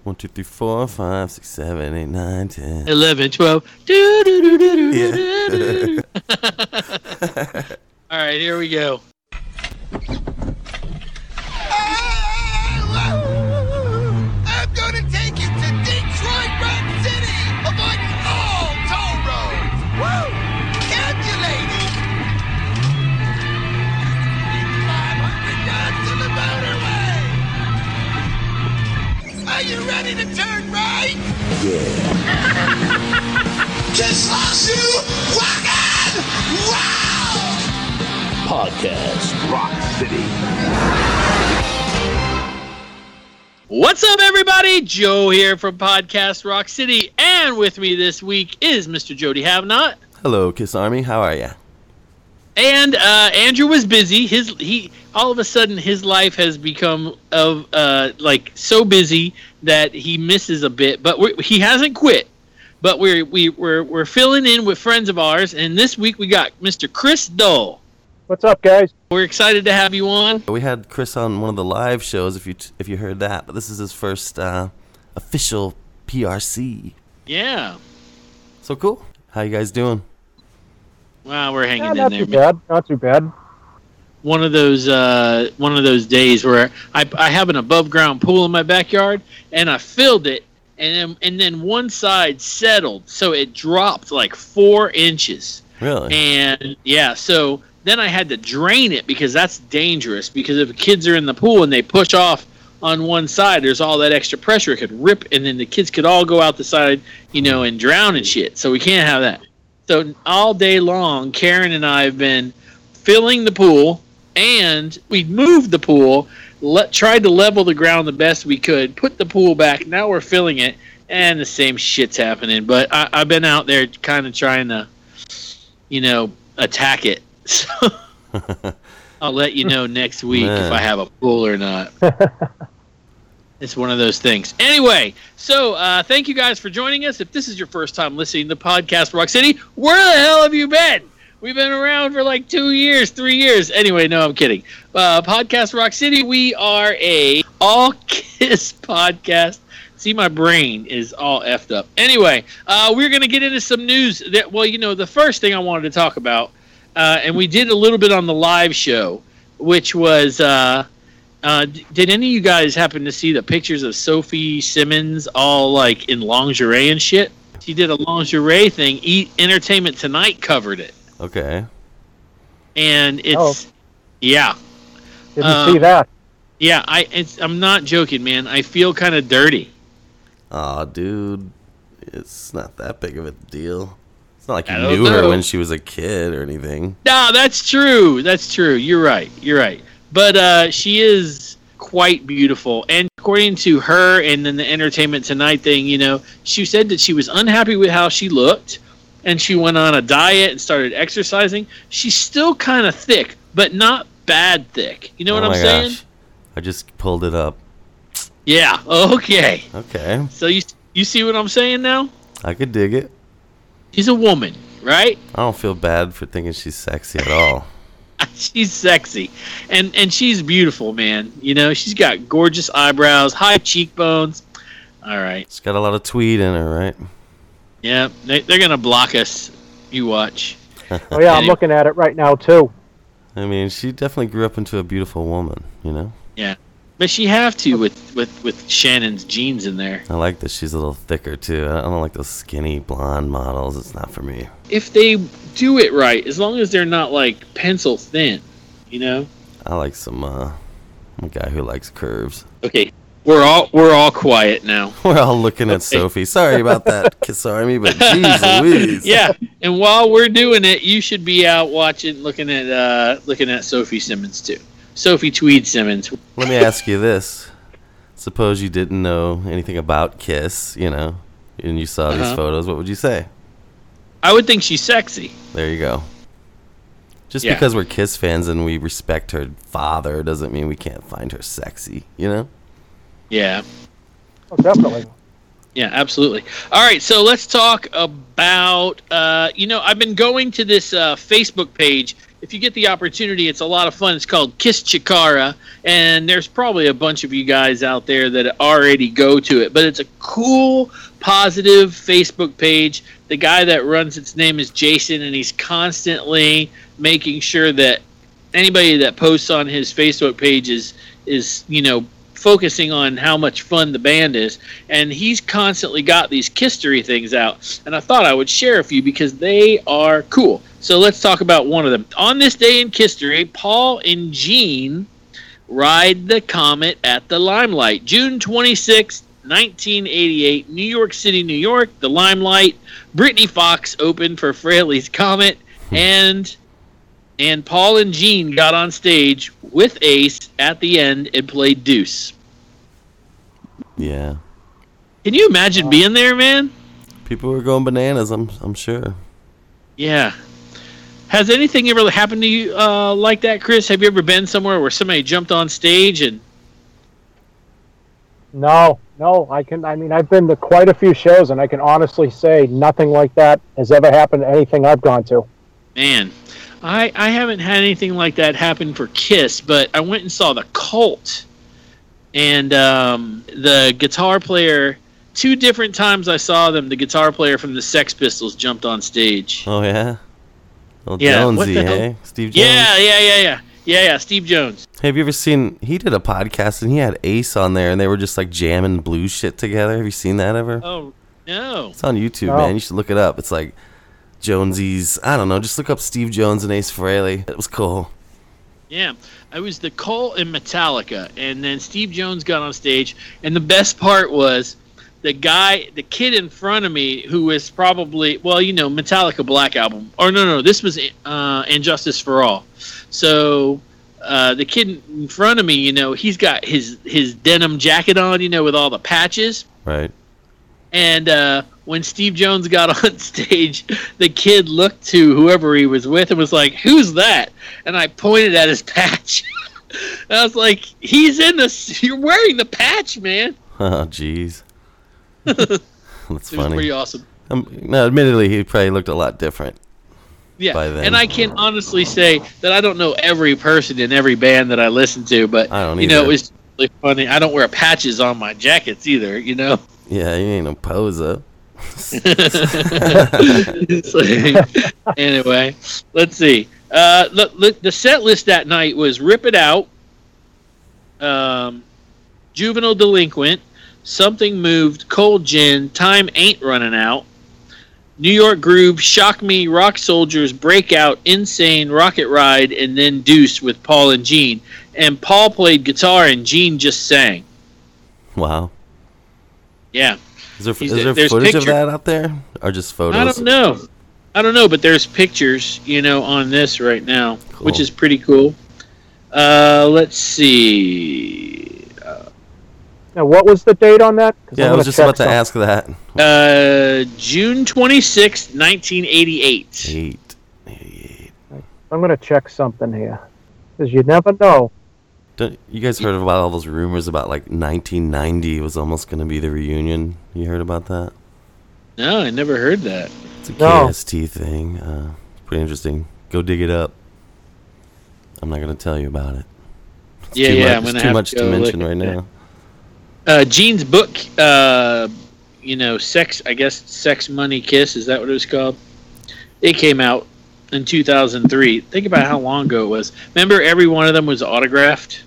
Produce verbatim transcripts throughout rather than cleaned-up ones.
One, two, three, four, five, six, seven, eight, nine, ten. Eleven, twelve. Do, do, do, do, do, do. All right, here we go. I'm gonna take you to Detroit Rock City, avoiding all toll roads. Woo! Calculating. five hundred yards to the motorway. Are you ready to turn right? Yeah. Just lost you. Walking. Wow. Podcast Rock City. What's up, everybody? Joe here from Podcast Rock City, and with me this week is Mister Jody Havnot. Hello, Kiss Army. How are ya? And uh, Andrew was busy. His he all of a sudden his life has become of uh, like so busy that he misses a bit, but we're, he hasn't quit. But we're we, we're we're filling in with friends of ours, and this week we got Mister Chris Dull. What's up, guys? We're excited to have you on. We had Chris on one of the live shows, if you t- if you heard that, but this is his first uh, official P R C. Yeah. So cool. How you guys doing? Wow, we're hanging Yeah, in not there. too bad. Not too bad. One of those uh, one of those days where I I have an above ground pool in my backyard, and I filled it, and then and then one side settled, so it dropped like four inches. Really? And yeah, so then I had to drain it because that's dangerous. Because if kids are in the pool and they push off on one side, there's all that extra pressure. It could rip, and then the kids could all go out the side, you know, and drown and shit. So we can't have that. So all day long, Karen and I have been filling the pool, and we moved the pool, let, tried to level the ground the best we could, put the pool back. Now we're filling it, and the same shit's happening. But I, I've been out there kind of trying to, you know, attack it. So I'll let you know next week Man. if I have a pool or not. It's one of those things. Anyway, so uh, thank you guys for joining us. If this is your first time listening to Podcast Rock City, where the hell have you been? We've been around for like two years, three years. Anyway, no, I'm kidding. Uh, Podcast Rock City, we are a all-Kiss podcast. See, my brain is all effed up. Anyway, uh, we're going to get into some news. That, well, you know, the first thing I wanted to talk about, uh, and we did a little bit on the live show, which was, uh, uh, did any of you guys happen to see the pictures of Sophie Simmons all like in lingerie and shit? She did a lingerie thing. E- Entertainment Tonight covered it. Okay. And it's, Oh. yeah. Didn't Um, see that. Yeah, I, it's, I'm not joking, man. I feel kind of dirty. Aw, dude. It's not that big of a deal. It's not like you I don't knew her know. when she was a kid or anything. No, that's true. That's true. You're right. You're right. But uh, she is quite beautiful. And according to her and then the Entertainment Tonight thing, you know, she said that she was unhappy with how she looked. And she went on a diet and started exercising. She's still kind of thick, but not bad thick. You know what Oh I'm my saying? gosh. I just pulled it up. Yeah. Okay. Okay. So you you see what I'm saying now? I could dig it. She's a woman, right? I don't feel bad for thinking she's sexy at all. She's sexy, and and she's beautiful, man. You know, she's got gorgeous eyebrows, high cheekbones. All right, She's got a lot of tweed in her, right? yeah, they, they're gonna block us. You watch. Oh yeah, I'm Anyway. looking at it right now too. I mean, she definitely grew up into a beautiful woman, you know? Yeah, but she have to with with with Shannon's genes in there. I like that she's a little thicker, too. I don't like those skinny blonde models. It's not for me. If they do it right, as long as they're not like pencil thin, you know. I like some, uh, I'm a guy who likes curves. Okay, we're all we're all quiet now. We're all looking at Sophie. Sorry about that, Kiss Army, but jeez Louise. Yeah, and while we're doing it, you should be out watching, looking at uh, looking at Sophie Simmons too. Sophie Tweed Simmons. Let me ask you this. Suppose you didn't know anything about Kiss, you know, and you saw these Uh-huh. photos. What would you say? I would think she's sexy. There you go. Just Yeah. because we're Kiss fans and we respect her father doesn't mean we can't find her sexy, you know? Yeah, Oh, definitely. yeah, absolutely. All right, so let's talk about. Uh, you know, I've been going to this uh, Facebook page, if you get the opportunity, it's a lot of fun. It's called Kiss Chikara, and there's probably a bunch of you guys out there that already go to it. But it's a cool, positive Facebook page. The guy that runs its name is Jason, and he's constantly making sure that anybody that posts on his Facebook page is, is you know, focusing on how much fun the band is, and he's constantly got these Kistery things out, and I thought I would share a few because they are cool. So let's talk about one of them. On this day in Kistery, Paul and Gene ride the Comet at the Limelight. June twenty-sixth, nineteen eighty-eight, New York City, New York, the Limelight. Brittany Fox opened for Fraley's Comet, and and Paul and Gene got on stage with Ace at the end and played Deuce. Yeah. Can you imagine being there, man? People were going bananas, I'm I'm sure. Yeah. Has anything ever happened to you uh, like that, Chris? Have you ever been somewhere where somebody jumped on stage and... No, no. I can. I mean, I've been to quite a few shows, and I can honestly say nothing like that has ever happened to anything I've gone to. Man, I, I haven't had anything like that happen for Kiss, but I went and saw the Cult, and um, the guitar player, two different times I saw them, the guitar player from the Sex Pistols jumped on stage. Oh, yeah? Oh, Yeah, what Jonesy, the hell? eh? Steve Jones? Yeah, yeah, yeah, yeah. Yeah, yeah, Steve Jones. Hey, have you ever seen, he did a podcast and he had Ace on there and they were just like jamming blues shit together. Have you seen that ever? Oh, no. It's on YouTube, No. man. You should look it up. It's like Jonesy's, I don't know, just look up Steve Jones and Ace Frehley. It was cool. Yeah, I was the Cult and Metallica, and then Steve Jones got on stage, and the best part was the guy, the kid in front of me, who was probably, well, you know, Metallica Black Album, or no, no, this was uh, And Justice for All. So uh, the kid in front of me, you know, he's got his his denim jacket on, you know, with all the patches. Right. And uh, when Steve Jones got on stage, the kid looked to whoever he was with and was like, "Who's that?" And I pointed at his patch. And I was like, "He's in the. You're wearing the patch, man." Oh, jeez. That's It was funny. pretty awesome. Um, no, admittedly, he probably looked a lot different. Yeah, By then. and I can honestly say that I don't know every person in every band that I listen to, but I don't you know, it either. was really funny. I don't wear patches on my jackets either, you know. Yeah, you ain't no poser. It's like- anyway, let's see. Uh, look, look, the set list that night was "Rip It Out," um, "Juvenile Delinquent," "Something Moved," "Cold Gin," "Time Ain't Running Out," "New York Groove," "Shock Me," "Rock Soldiers," "Breakout," "Insane," "Rocket Ride," and then "Deuce" with Paul and Gene. And Paul played guitar and Gene just sang. Wow. Yeah. Is there, He's- is there there's footage picture- of that out there? Or just photos? I don't know. I don't know, but there's pictures, you know, on this right now, which Cool. is pretty cool. Uh, let's see. Now, what was the date on that? 'Cause Yeah, I'm I was gonna just check about to something. ask that. Uh, June twenty-sixth, nineteen eighty-eight. Eight. eighty-eight. I'm going to check something here. Because you never know. Don't, you guys heard about all those rumors about like nineteen ninety was almost going to be the reunion? You heard about that? No, I never heard that. It's a No. K S T thing. Uh, it's pretty interesting. Go dig it up. I'm not going to tell you about it. It's Yeah, too yeah, much, I'm gonna it's too have much to to go mention look right at now. Uh, Gene's book, uh, you know, Sex, I guess, Sex, Money, Kiss, is that what it was called? It came out in two thousand three. Think about how long ago it was. Remember, every one of them was autographed?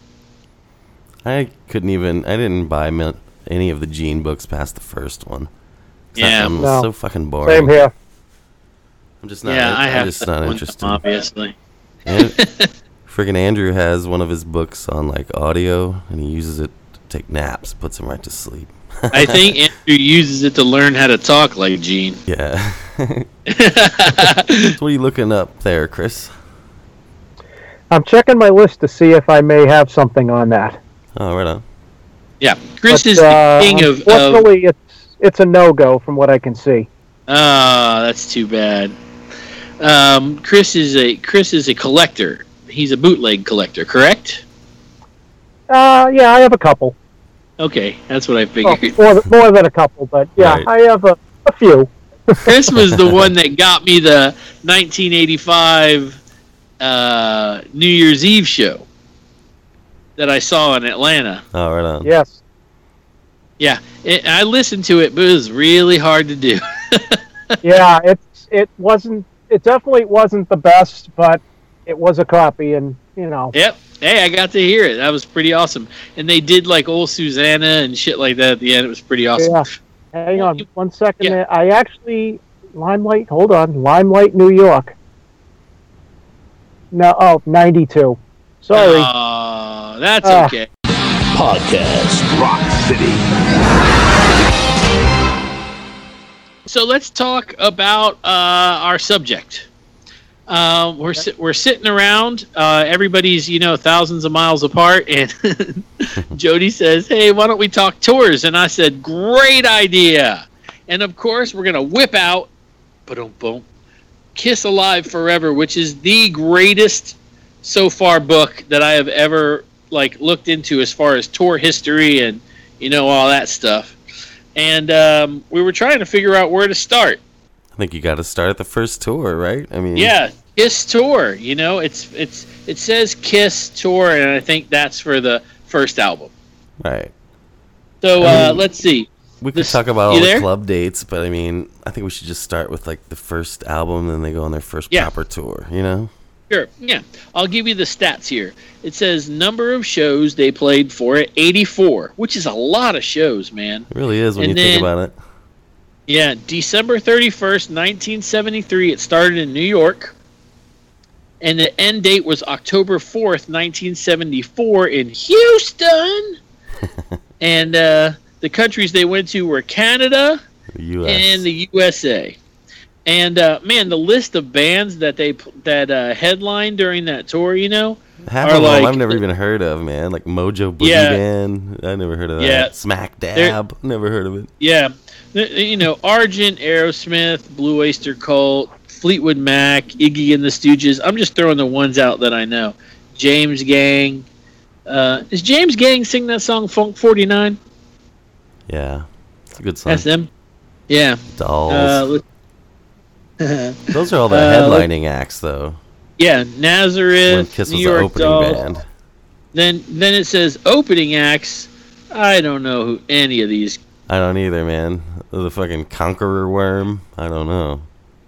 I couldn't even. I didn't buy mi- any of the Gene books past the first one. 'Cause Yeah. that one was No. so fucking boring. Same here. I'm just not. yeah, I I'm have just that not one, interested. obviously. And friggin' Andrew has one of his books on like audio, and he uses it to take naps. Puts him right to sleep. I think Andrew uses it to learn how to talk like Gene. Yeah. What are you looking up there, Chris? I'm checking my list to see if I may have something on that. Oh, right on. Yeah, Chris But, is the uh, king of. of Unfortunately, it's, it's a no-go from what I can see. Ah, that's too bad. Um, Chris is a Chris is a collector. He's a bootleg collector, correct? Uh, yeah, I have a couple. Okay, that's what I Well, figured. more, than- more than a couple, but yeah, Right. I have a, a few. Chris was the one that got me the nineteen eighty-five uh, New Year's Eve show that I saw in Atlanta. Oh, right on. Yes. Yeah, it, I listened to it, but it was really hard to do. Yeah, it's it wasn't. It definitely wasn't the best, but it was a copy, and you know. Yep. Hey, I got to hear it. That was pretty awesome. And they did like old Susanna and shit like that at the end. It was pretty awesome. Yeah. Hang on one second. Yeah. There. I actually Limelight. Hold on, Limelight, New York. No, oh, ninety-two. Sorry. Oh, that's Ah. okay. Podcast Rock City. So let's talk about uh, our subject. Uh, we're si- we're sitting around. Uh, everybody's you know thousands of miles apart, and Jody says, "Hey, why don't we talk tours?" And I said, "Great idea!" And of course, we're gonna whip out, boom, boom, Kiss Alive Forever, which is the greatest so far book that I have ever like looked into as far as tour history and you know all that stuff. And um, we were trying to figure out where to start. I think you got to start at the first tour, right? I mean, Yeah, Kiss Tour. You know, it's it's it says Kiss Tour, and I think that's for the first album. right. So I uh, mean, let's see. We could This- talk about all you the there? club dates, but I mean, I think we should just start with like the first album, and then they go on their first Yeah. proper tour. You know? Sure. Yeah, I'll give you the stats here. It says number of shows they played for it, eighty-four, which is a lot of shows, man. It really is when And you think then- about it. Yeah, December thirty-first, nineteen seventy-three. It started in New York. And the end date was October fourth, nineteen seventy-four in Houston. And uh, the countries they went to were Canada The U S and the U S A. And, uh, man, the list of bands that they that uh, headlined during that tour, you know, Half are of them like- I've never even heard of, man. Like Mojo Boogie Yeah. Band. I never heard of that. Yeah. Smack They're- Dab. Never heard of it. yeah, th- you know, Argent, Aerosmith, Blue Oyster Cult, Fleetwood Mac, Iggy and the Stooges. I'm just throwing the ones out that I know. James Gang. Uh, is James Gang sing that song Funk forty-nine? Yeah. It's a good song. That's them. Yeah. Dolls. Uh, let- Those are all the uh, let- headlining acts, though. yeah, When Nazareth, Kiss New was the York opening Dolls. band. Then then it says opening acts. I don't know who any of these. I don't either, man. The fucking Conqueror Worm. I don't know.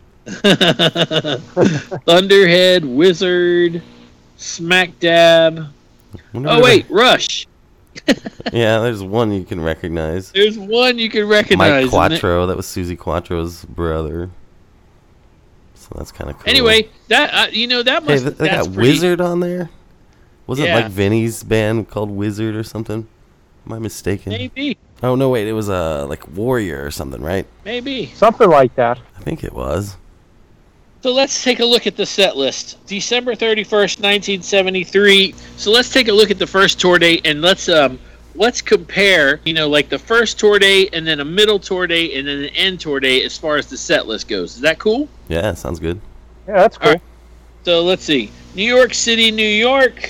Thunderhead, Wizard, Smack Dab. Wonder Oh if- wait, Rush. Yeah, there's one you can recognize. There's one you can recognize. Mike isn't it? Quattro. That was Susie Quattro's brother. So that's kind of cool. Anyway, that uh, you know that hey, must. th- they that's got pretty, Wizard on there. Was it Yeah. like Vinny's band called Wizard or something? Am I mistaken? Maybe, Oh no, wait, it was uh like Warrior or something, right? maybe. Something like that. I think it was. So let's take a look at the set list. December thirty-first, nineteen seventy-three. So let's take a look at the first tour date and let's um let's compare, you know, like the first tour date and then a middle tour date and then an end tour date as far as the set list goes. Is that cool? Yeah, sounds good. Yeah, that's cool. All right. So let's see. New York City, New York.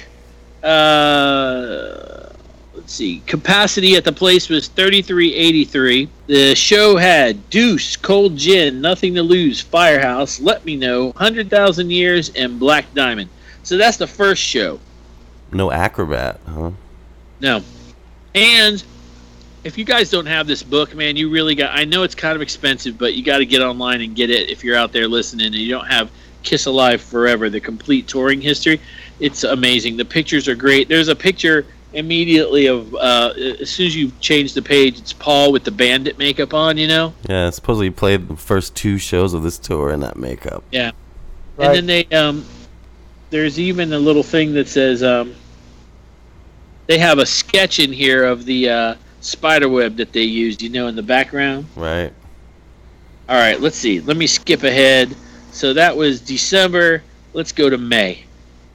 Uh, let's see. Capacity at the place was thirty-three eighty-three. The show had Deuce, Cold Gin, Nothing to Lose, Firehouse, Let Me Know, one hundred thousand Years, and Black Diamond. So that's the first show. No Acrobat, huh? No. And if you guys don't have this book, man, you really got... I know it's kind of expensive, but you got to get online and get it if you're out there listening and you don't have Kiss Alive Forever, the complete touring history. It's amazing. The pictures are great. There's a picture immediately of... Uh, as soon as you change the page, it's Paul with the bandit makeup on, you know? Yeah, supposedly he played the first two shows of this tour in that makeup. Yeah. Right. And then they... um, there's even a little thing that says... Um, they have a sketch in here of the uh, spider web that they used, you know, in the background. Right. All right, let's see. Let me skip ahead. So that was December. Let's go to May.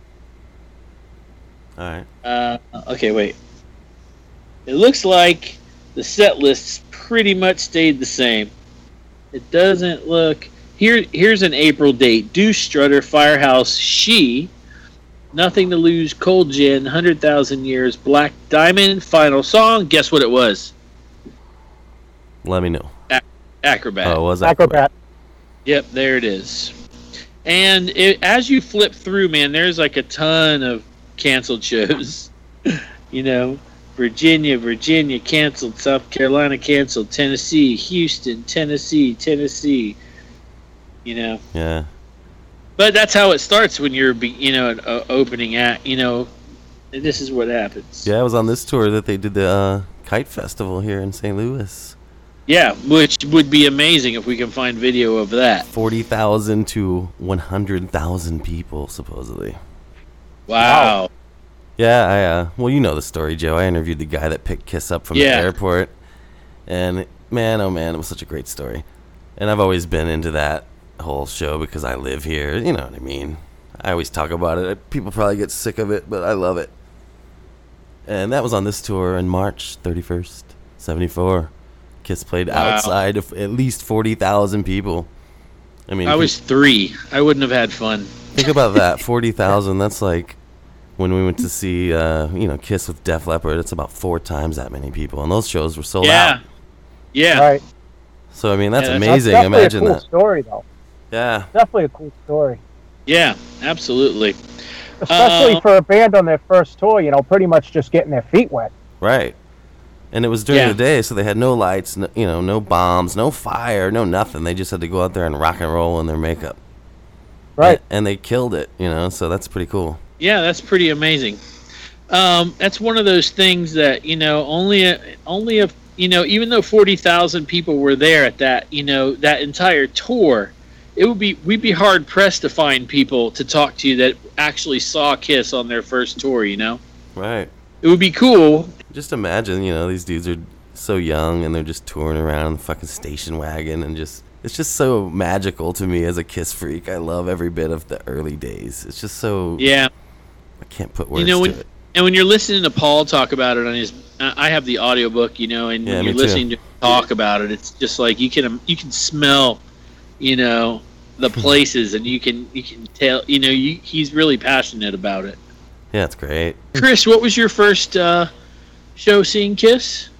All right. Uh, okay, wait. It looks like the set lists pretty much stayed the same. It doesn't look... Here, here's an April date. Deuce Strutter, Firehouse, She... Nothing to Lose, Cold Gin, one hundred thousand Years, Black Diamond, Final Song. Guess what it was? Let me know. Acrobat. Oh, it was Acrobat. Acrobat. Yep, there it is. And it, as you flip through, man, there's like a ton of canceled shows. You know, Virginia, Virginia canceled, South Carolina canceled, Tennessee, Houston, Tennessee, Tennessee. You know. Yeah. But that's how it starts when you're, be- you know, an uh, opening act. You know, this is what happens. Yeah, I was on this tour that they did the uh, Kite Festival here in Saint Louis. Yeah, which would be amazing if we can find video of that. forty thousand to one hundred thousand people, supposedly. Wow. Yeah, I, uh, well, you know the story, Joe. I interviewed the guy that picked Kiss up from Yeah. the airport. And, man, oh, man, it was such a great story. And I've always been into that whole show because I live here. You know what I mean? I always talk about it. People probably get sick of it, but I love it. And that was on this tour on March thirty-first, seventy-four. Kiss played Wow. outside of at least forty thousand people. I mean, I was three. I wouldn't have had fun. think about that. forty thousand, that's like when we went to see, uh, you know, Kiss with Def Leppard. It's about four times that many people. And those shows were sold Yeah. out. Yeah. Right. So, I mean, that's Yeah, that's- amazing. That's definitely Imagine a cool that. story, though. Yeah. Definitely a cool story. Yeah, absolutely. Especially Uh, for a band on their first tour, you know, pretty much just getting their feet wet. Right. And it was during Yeah. the day, so they had no lights, no, you know, no bombs, no fire, no nothing. They just had to go out there and rock and roll in their makeup. Right. And, and they killed it, you know, so that's pretty cool. Yeah, that's pretty amazing. Um, that's one of those things that, you know, only a, only a, you know, even though forty thousand people were there at that, you know, that entire tour, it would be, we'd be hard pressed to find people to talk to that actually saw Kiss on their first tour, you know? Right. It would be cool. Just imagine, you know, these dudes are so young and they're just touring around in the fucking station wagon and just, it's just so magical to me as a Kiss freak. I love every bit of the early days. It's just so, Yeah. I can't put words You know, when, to it. and when you're listening to Paul talk about it on his, I have the audiobook, you know, and Yeah, when me you're too. listening to him talk about it, it's just like you can you can smell, you know, the places, and you can you can tell, you know, you, he's really passionate about it. Yeah, it's great. Chris, what was your first uh, show seeing Kiss?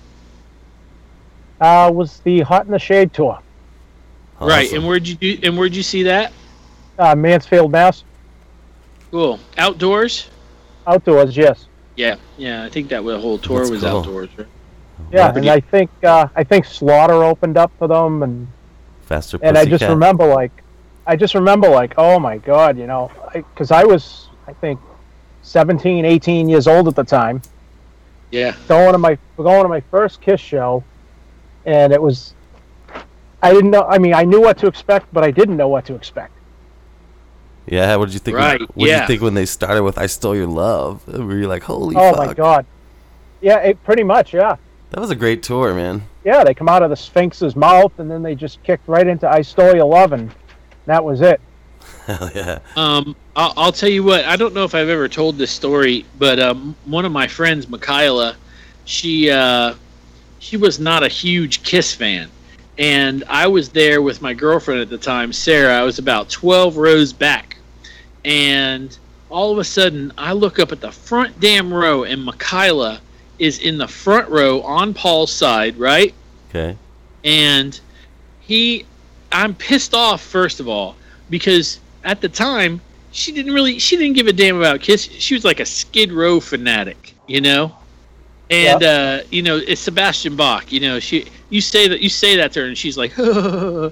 Uh, was the Hot in the Shade tour. Right, Awesome. and where'd you do? And where'd you see that? Uh, Mansfield, Mass. Cool. Outdoors. Outdoors, yes. Yeah, yeah. I think that the whole tour That's was cool. outdoors. Right? Yeah, But and you- I think uh, I think Slaughter opened up for them, and Faster and I just Pussycat. remember like, I just remember like, oh my god, you know, because I, I was I think seventeen, eighteen years old at the time, Yeah. going to my going to my first Kiss show, and it was, I didn't know. I mean, I knew what to expect, but I didn't know what to expect. Yeah, what did you think? Right, What did yeah. you think when they started with "I Stole Your Love"? Were you like, "Holy Oh fuck"? my god. Yeah, it pretty much. Yeah, That was a great tour, man. yeah. They come out of the Sphinx's mouth, and then they just kicked right into "I Stole Your Love," and that was it. Hell yeah. Um, I'll, I'll tell you what. I don't know if I've ever told this story, but um, one of my friends, Michaela, she uh, she was not a huge Kiss fan, and I was there with my girlfriend at the time, Sarah. I was about twelve rows back, and all of a sudden, I look up at the front damn row, and Michaela is in the front row on Paul's side, right? Okay. And he, I'm pissed off, first of all, because at the time she didn't really she didn't give a damn about Kiss. She was like a Skid Row fanatic, you know. And uh, you know, it's Sebastian Bach. You know, she you say that you say that to her, and she's like, you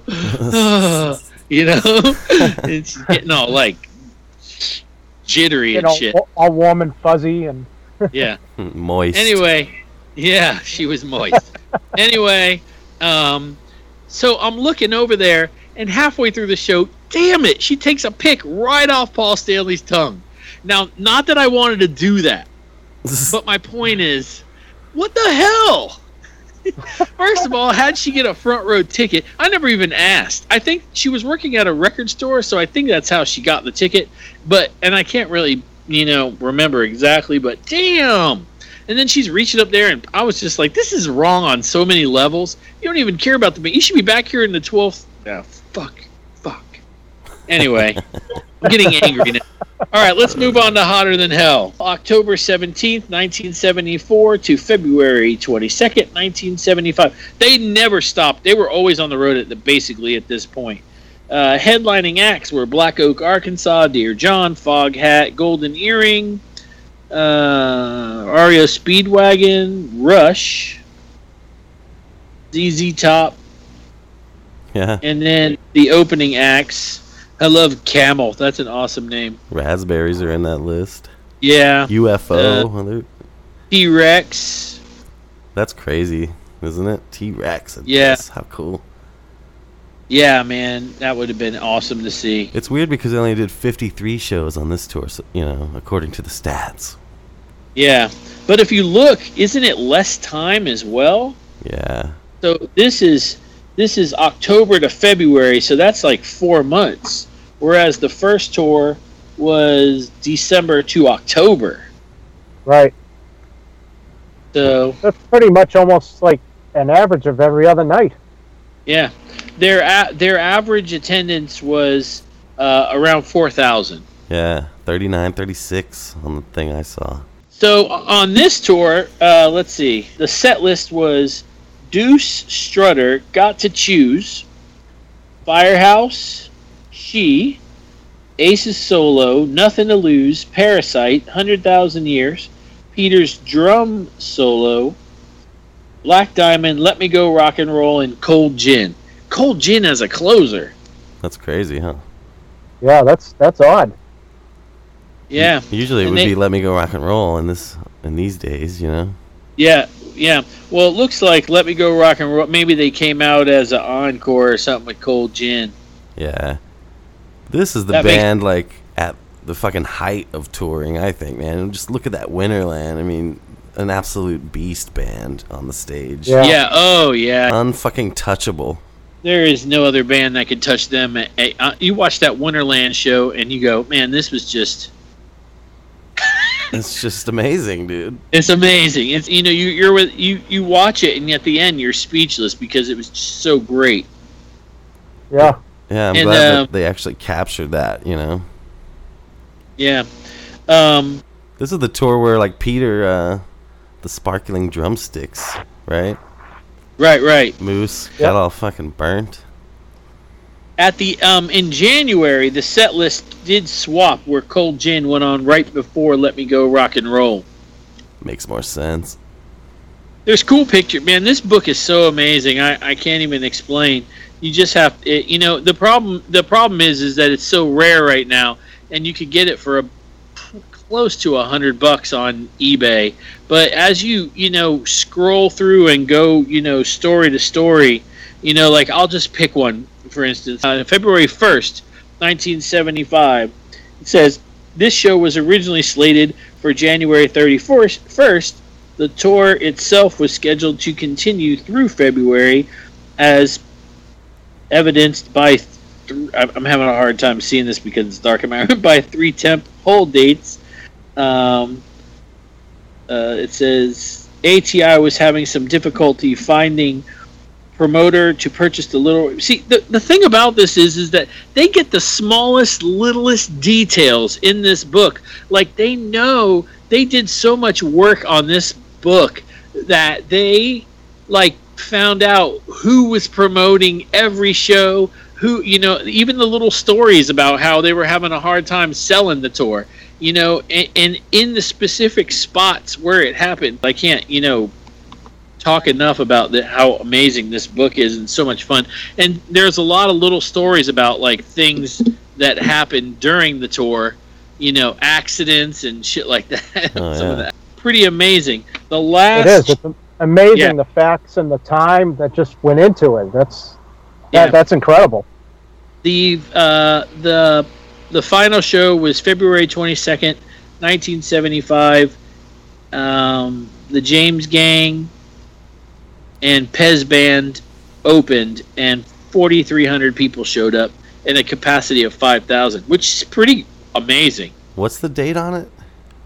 know, and she's getting all like jittery You and know, shit. all- all warm and fuzzy, and Yeah. Moist. Anyway, yeah, she was moist. Anyway, um, so I'm looking over there, and halfway through the show, damn it, she takes a pic right off Paul Stanley's tongue. Now, not that I wanted to do that, but my point is, what the hell? First of all, how'd she get a front row ticket? I never even asked. I think she was working at a record store, so I think that's how she got the ticket. But and I can't really, you know, remember exactly, but damn. And then she's reaching up there, and I was just like, this is wrong on so many levels. You don't even care about the band. You should be back here in the twelfth. Oh, fuck. Fuck. Anyway, I'm getting angry now. All right, let's move on to Hotter Than Hell. October seventeenth, nineteen seventy-four to February twenty-second, nineteen seventy-five. They never stopped. They were always on the road at the, basically at this point. Uh, headlining acts were Black Oak, Arkansas, Dear John, Foghat, Golden Earring, uh, R E O Speedwagon, Rush, Z Z Top, Yeah. and then the opening acts. I love Camel. That's an awesome name. Raspberries are in that list. Yeah. U F O. Uh, They're- T-Rex. that's crazy, isn't it? T-Rex. I Yeah. guess. How cool. Yeah, man, that would have been awesome to see. It's weird because they only did fifty-three shows on this tour, so, you know, according to the stats. Yeah, but if you look, isn't it less time as well? Yeah. So this is this is October to February, so that's like four months. Whereas the first tour was December to October. Right. So That's pretty much almost like an average of every other night. yeah, their a- their average attendance was uh, around four thousand. Yeah. thirty-nine, thirty-six on the thing I saw. So on this tour, uh, let's see, the set list was Deuce Strutter, Got to Choose, Firehouse, She, Aces Solo, Nothing to Lose, Parasite, one hundred thousand Years, Peter's Drum Solo, Black Diamond, Let Me Go Rock and Roll, and Cold Gin. Cold Gin as a closer. That's crazy, huh? Yeah, that's that's odd. Yeah. Usually it And would they- be Let Me Go Rock and Roll in this in these days, you know. Yeah, yeah. Well, it looks like Let Me Go Rock and Roll. Maybe they came out as an encore or something with Cold Gin. Yeah. This is the That makes- band like at the fucking height of touring, I think, man. Just look at that Winterland. I mean, an absolute beast band on the stage. Yeah. Yeah. Oh, yeah. Unfucking touchable. There is no other band that could touch them. At, at- uh, you watch that Wonderland show and you go, man, this was just. It's just amazing, dude. It's amazing. It's you know you you're with you you watch it and at the end you're speechless because it was just so great. Yeah. Yeah, I'm And, glad uh, that they actually captured that, you know. Yeah. Um. This is the tour where like Peter uh the sparkling drumsticks, right? Right. Right. Moose Yep. got all fucking burnt. At the um in January, the set list did swap where Cold Gin went on right before Let Me Go Rock and Roll. Makes more sense. There's cool picture, man. This book is so amazing. I, I can't even explain. You just have, it, you know, the problem. The problem is, is that it's so rare right now, and you could get it for a close to a hundred bucks on eBay. But as you, you know, scroll through and go, you know, story to story, you know, like I'll just pick one for instance. Uh, February first, nineteen seventy-five. It says this show was originally slated for January thirty-first. The tour itself was scheduled to continue through February, as evidenced by. Th- I'm having a hard time seeing this because it's dark in my room. By three temp hold dates. Um, uh, it says A T I was having some difficulty finding promoter to purchase the little. See, the, the thing about this is is that they get the smallest, littlest details in this book. Like they know they did so much work on this book that they like found out who was promoting every show, who, you know, even the little stories about how they were having a hard time selling the tour, you know, and, and in the specific spots where it happened. I can't, you know, talk enough about the, how amazing this book is and so much fun. And there's a lot of little stories about like things that happened during the tour, you know, accidents and shit like that. Oh, Some of yeah. that. Pretty amazing. The last It is. It's amazing Yeah. the facts and the time that just went into it. That's Yeah. that, that's incredible. The uh, the the final show was February twenty-second, nineteen seventy-five. Um, the James Gang and Pez Band opened, and forty-three hundred people showed up, and a capacity of five thousand, which is pretty amazing. What's the date on it?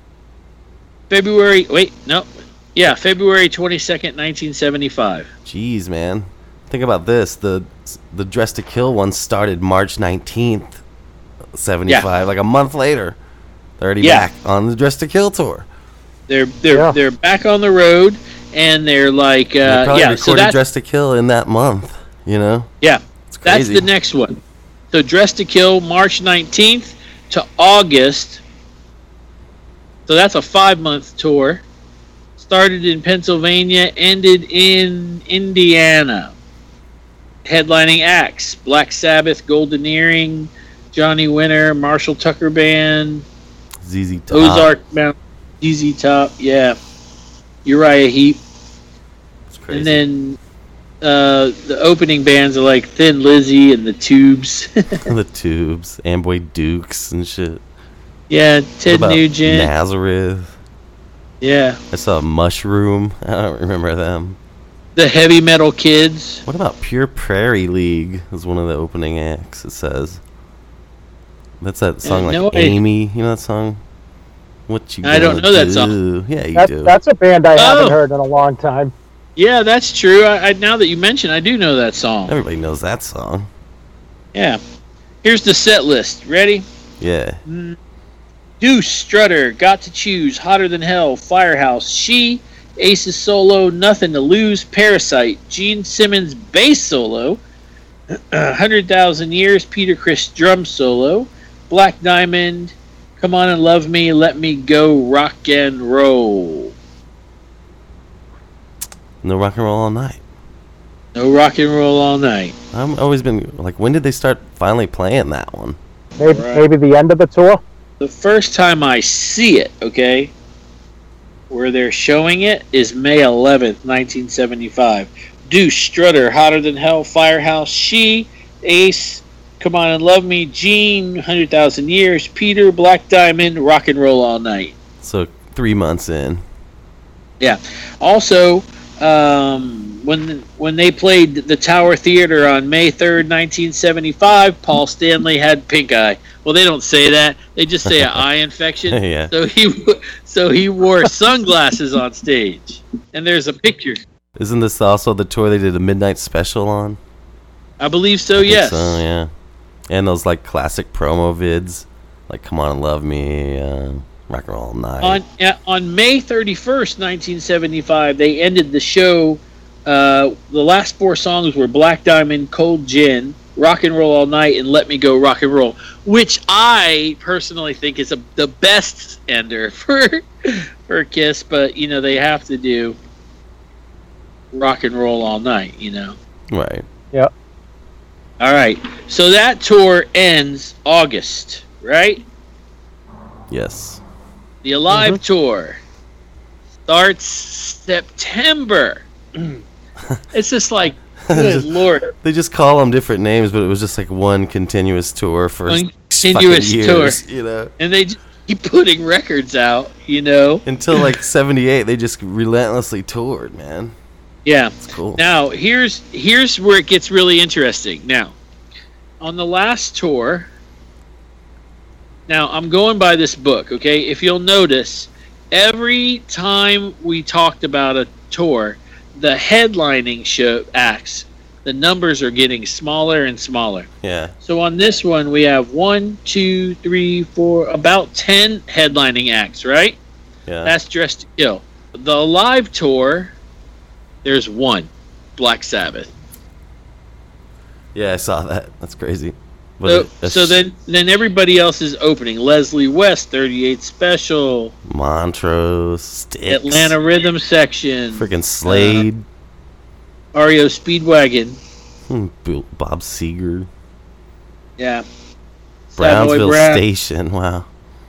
February. Wait, no, yeah, February twenty-second, nineteen seventy-five. Jeez, man. Think about this. The the Dress to Kill one started March nineteenth, seventy-five. Like a month later. They're already Yeah. back on the Dress to Kill tour. They're they're Yeah. they're back on the road, and they're like, They uh, probably yeah. So recorded that's Dress to Kill in that month, you know? yeah. It's That's crazy. the next one. So Dressed to Kill, March nineteenth to August. So that's a five-month tour. Started in Pennsylvania, ended in Indiana. Headlining acts: Black Sabbath, Golden Earring, Johnny Winter, Marshall Tucker Band, Z Z Top. Ozark Mountain, Z Z Top, yeah. Uriah Heep. It's crazy. And then uh, the opening bands are like Thin Lizzy and the Tubes. The Tubes, Amboy Dukes and shit. Yeah, Ted What about Nugent. Nazareth. Yeah. I saw Mushroom. I don't remember them. The Heavy Metal Kids. What about Pure Prairie League? Is one of the opening acts. It says. That's that song Uh, like no, I- Amy. You know that song? What you? I don't gonna know that do? song. Yeah, you That, do. that's a band I Oh. haven't heard in a long time. Yeah, that's true. I, I now that you mention, I do know that song. Everybody knows that song. Yeah. Here's the set list. Ready? Yeah. Deuce, Strutter, Got to Choose, Hotter Than Hell, Firehouse, She, Aces Solo, Nothing to Lose, Parasite, Gene Simmons bass solo, one hundred thousand Years, Peter Criss drum solo, Black Diamond, Come On and Love Me, Let Me Go, Rock and Roll. No Rock and Roll All Night. No Rock and Roll All Night. I've always been like, when did they start finally playing that one? Maybe, Right. maybe the end of the tour. The first time I see it, okay, where they're showing it is May eleventh, nineteen seventy-five. Deuce, Strutter, Hotter Than Hell, Firehouse, She, Ace, Come On and Love Me, Gene, one hundred thousand Years, Peter, Black Diamond, Rock and Roll All Night. So three months in. Yeah. Also, um, when when they played the Tower Theater on May third, nineteen seventy-five, Paul Stanley had pink eye. Well, they don't say that. They just say an eye infection. Yeah. So he so he wore sunglasses on stage. And there's a picture. Isn't this also the tour they did a midnight special on? I believe so, I think yes. So, yeah. And those like classic promo vids, like "Come On and Love Me," uh, "Rock and Roll All Night." On uh, on May thirty-first, nineteen seventy-five, they ended the show. Uh, the last four songs were Black Diamond, Cold Gin, Rock and Roll All Night, and Let Me Go, Rock and Roll, which I personally think is a, the best ender for for Kiss. But you know they have to do Rock and Roll All Night. You know. Right. Yep. All right. So that tour ends August, right? Yes. The Alive tour starts September. It's just like, good lord. They just call them different names, but it was just like one continuous tour for One six continuous fucking tour. years, you know. And they just keep putting records out, you know? Until like seventy-eight, they just relentlessly toured, man. Yeah. It's cool. Now, here's here's where it gets really interesting. Now, on the last tour, now I'm going by this book, okay? If you'll notice, every time we talked about a tour, the headlining show acts, the numbers are getting smaller and smaller. Yeah. So on this one, we have one, two, three, four, about ten headlining acts, right? Yeah. That's Dressed to Kill. The live tour, there's one, Black Sabbath. Yeah, I saw that. That's crazy. But So, it- that's so then, then everybody else is opening. Leslie West, thirty-eight Special, Montrose, Styx, Atlanta Rhythm Section, freaking Slade, R E O Speedwagon, hmm, Bill- Bob Seger, yeah, Savoy Brownsville Brown, Station. Wow,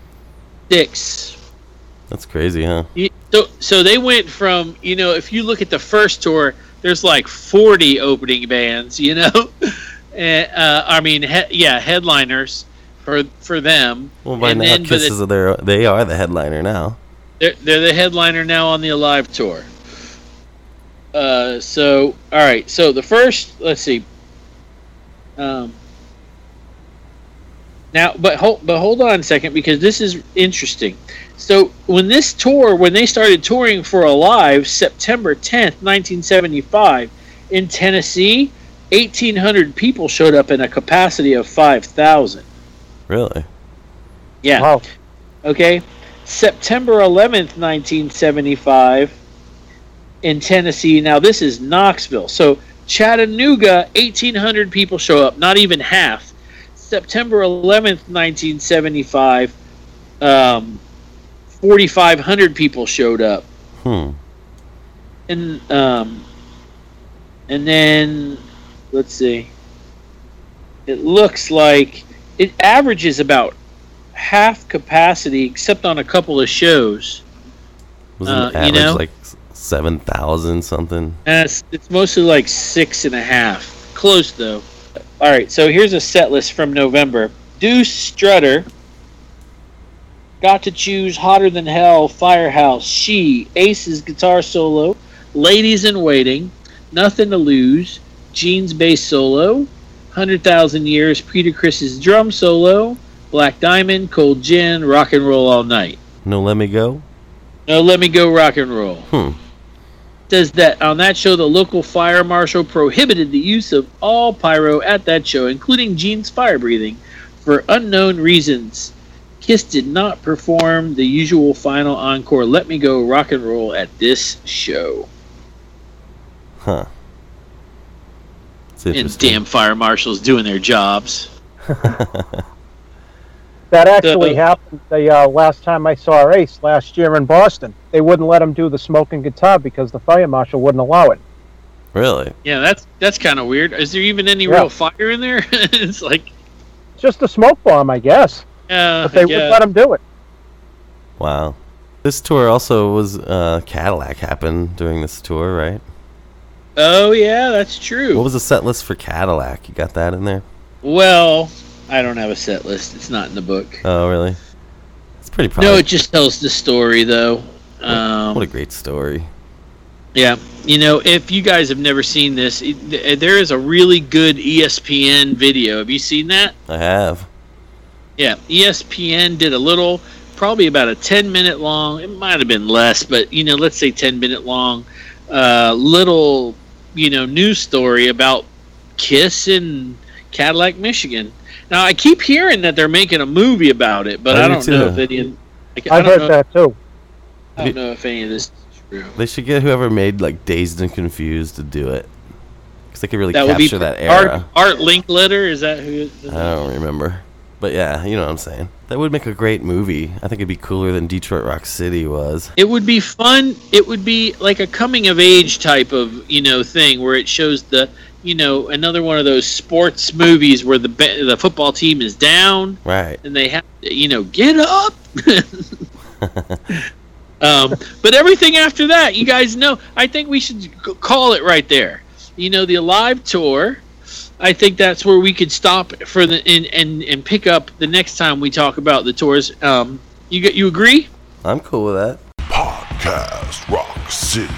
Styx. that's crazy, huh? You- So, so they went from, you know, if you look at the first tour, there's like forty opening bands, you know, and uh, I mean, he, yeah, headliners for for them. Well, by And now, then, but Kiss it- is their, they are the headliner now. They're, they're the headliner now on the Alive tour. Uh, so, all right. So the first, let's see. Um, now, but hold, but hold on a second because this is interesting. So when this tour, when they started touring for Alive, September tenth, nineteen seventy-five, in Tennessee, eighteen hundred people showed up in a capacity of five thousand. Really? Yeah. Wow. Okay. September eleventh, nineteen seventy-five, in Tennessee. Now, this is Knoxville. So, Chattanooga, eighteen hundred people show up, not even half. September eleventh, nineteen seventy-five, um, forty-five hundred people showed up. Hmm. And um, and then let's see. It looks like it averages about half capacity, except on a couple of shows. Wasn't Uh, it you average know? like seven thousand something? And it's, it's mostly like six and a half. Close though. All right, so here's a set list from November. Deuce Strutter. Got to Choose, Hotter Than Hell, Firehouse, She, Ace's guitar solo, Ladies in Waiting, Nothing to Lose, Gene's bass solo, one hundred thousand Years, Peter Chris's drum solo, Black Diamond, Cold Gin, Rock and Roll All Night. No Let Me Go? No, Let Me Go, Rock and Roll. Hmm. Says that on that show, the local fire marshal prohibited the use of all pyro at that show, including Gene's fire breathing, for unknown reasons. Kiss did not perform the usual final encore Let Me Go Rock and Roll at this show. Huh. It's And interesting. damn fire marshals doing their jobs. That actually So- happened the uh, last time I saw Ace last year in Boston. They wouldn't let him do the smoking guitar because the fire marshal wouldn't allow it. Really? Yeah, that's that's kind of weird. Is there even any Yeah. real fire in there? It's like, It's just a smoke bomb, I guess. uh, But they yeah. wouldn't let him do it. Wow. This tour also was uh, Cadillac happened during this tour, right? Oh yeah, that's true. What was the set list for Cadillac? You got that in there? Well, I don't have a set list. It's not in the book. Oh, really? It's pretty probably. No, it just tells the story, though. Um, what a great story. yeah, you know, if you guys have never seen this, it, there is a really good E S P N video. Have you seen that? I have. Yeah, E S P N did a little, probably about a ten minute long. It might have been less, but you know, let's say ten minute long, uh, little, you know, news story about Kiss in Cadillac, Michigan. Now I keep hearing that they're making a movie about it, but I I, do don't know too. if any. Like, I I've don't heard know, that too. I don't know if any of this is true. They should get whoever made like Dazed and Confused to do it, because they could really That would be capture that Art, era. Art Linkletter. Is that who? I don't remember, but yeah, you know what I'm saying. That would make a great movie. I think it'd be cooler than Detroit Rock City was. It would be fun. It would be like a coming of age type of, you know, thing where it shows the, you know, another one of those sports movies where the ba- the football team is down Right. and they have to, you know, get up. um, but everything after that, you guys know, I think we should c- call it right there. You know, the Alive tour. I think that's where we could stop for the and and, and pick up the next time we talk about the tours. Um, you get you agree? I'm cool with that. Podcast Rock City.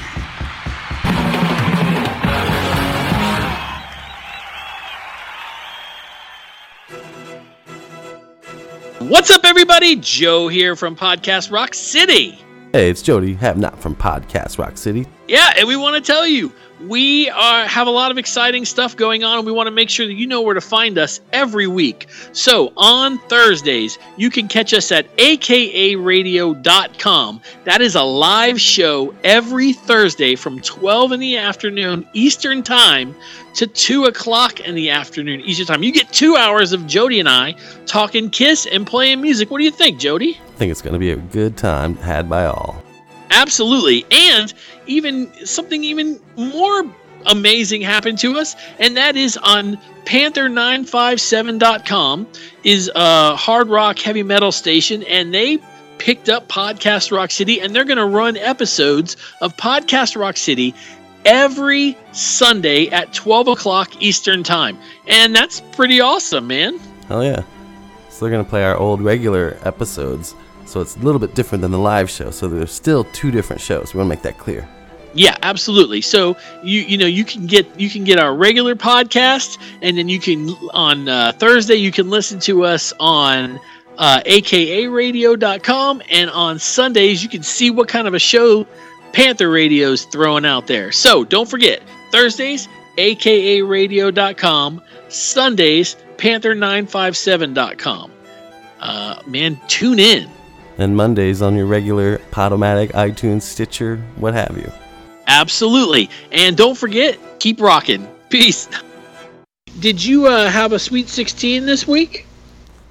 What's up, everybody? Joe here from Podcast Rock City. Hey, it's Jody Have-Not from Podcast Rock City. Yeah, and we want to tell you, we are have a lot of exciting stuff going on, and we want to make sure that you know where to find us every week. So on Thursdays, you can catch us at A K A radio dot com. That is a live show every Thursday from twelve in the afternoon Eastern Time to two o'clock in the afternoon Eastern Time. You get two hours of Jody and I talking Kiss and playing music. What do you think, Jody? I think it's going to be a good time had by all. Absolutely. And even something even more amazing happened to us, and that is on Panther nine five seven dot com is a hard rock heavy metal station, and they picked up Podcast Rock City, and they're going to run episodes of Podcast Rock City every Sunday at twelve o'clock Eastern Time. And that's pretty awesome, man. Hell yeah. So they're going to play our old regular episodes. So it's a little bit different than the live show. So there's still two different shows. We want to make that clear. Yeah, absolutely. So you you know you can get you can get our regular podcast, and then you can on uh, Thursday you can listen to us on uh, A K A radio dot com, and on Sundays you can see what kind of a show Panther Radio's throwing out there. So don't forget, Thursdays A K A radio dot com, Sundays Panther nine five seven dot com. Uh, man, tune in. And Mondays on your regular Podomatic, iTunes, Stitcher, what have you. Absolutely. And don't forget, keep rocking. Peace. Did you uh, have a Sweet sixteen this week?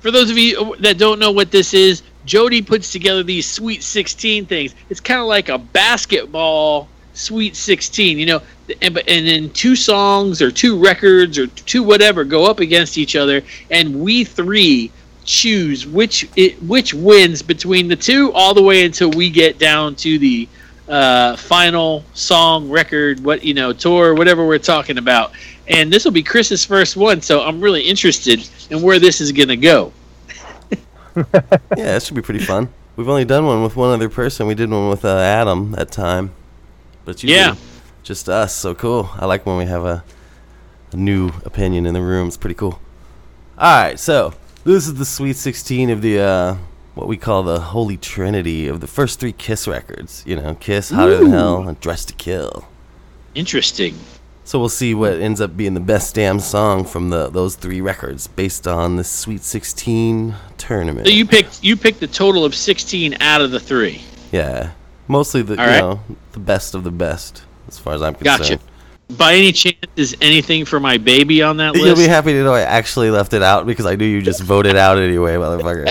for those of you that don't know what this is, Jody puts together these Sweet sixteen things. It's kind of like a basketball Sweet sixteen, you know, and, and then two songs or two records or two whatever go up against each other, and we three choose which it, which wins between the two, all the way until we get down to the uh, final song, record, what you know, tour, whatever we're talking about. And this will be Chris's first one, so I'm really interested in where this is going to go. Yeah, it should be pretty fun. We've only done one with one other person. We did one with uh, Adam that time. But it's usually Yeah. just us, so cool. I like when we have a, a new opinion in the room. It's pretty cool. All right, so this is the Sweet sixteen of the, uh, what we call the Holy Trinity of the first three Kiss records. You know, Kiss, Hotter Than Hell, and Dressed to Kill. Interesting. So we'll see what ends up being the best damn song from the those three records based on the Sweet sixteen tournament. So you picked you picked the total of sixteen out of the three. Yeah, mostly the All you right. know the best of the best as far as I'm concerned. Gotcha. By any chance, is anything for my baby on that You'll list? be happy to know I actually left it out because I knew you just voted out anyway, motherfucker.